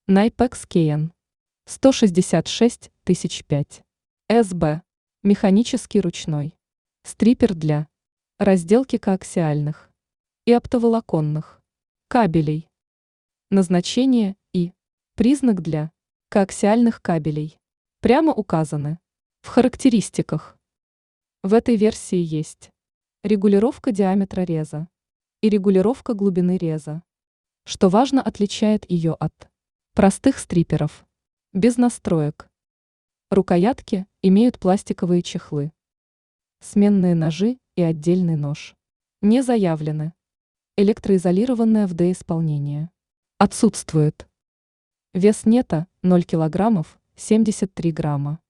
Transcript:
Найпекс Кейн. 166 тысяч 5. СБ. Механический ручной. Стрипер для разделки коаксиальных и оптоволоконных кабелей. Назначение и признак для коаксиальных кабелей прямо указаны в характеристиках. В этой версии есть регулировка диаметра реза и регулировка глубины реза, что важно отличает ее от простых стриперов без настроек. Рукоятки имеют пластиковые чехлы. Сменные ножи и отдельный нож не заявлены. Электроизолированное ВД-исполнение отсутствует. Вес нета 0 килограммов 73 грамма.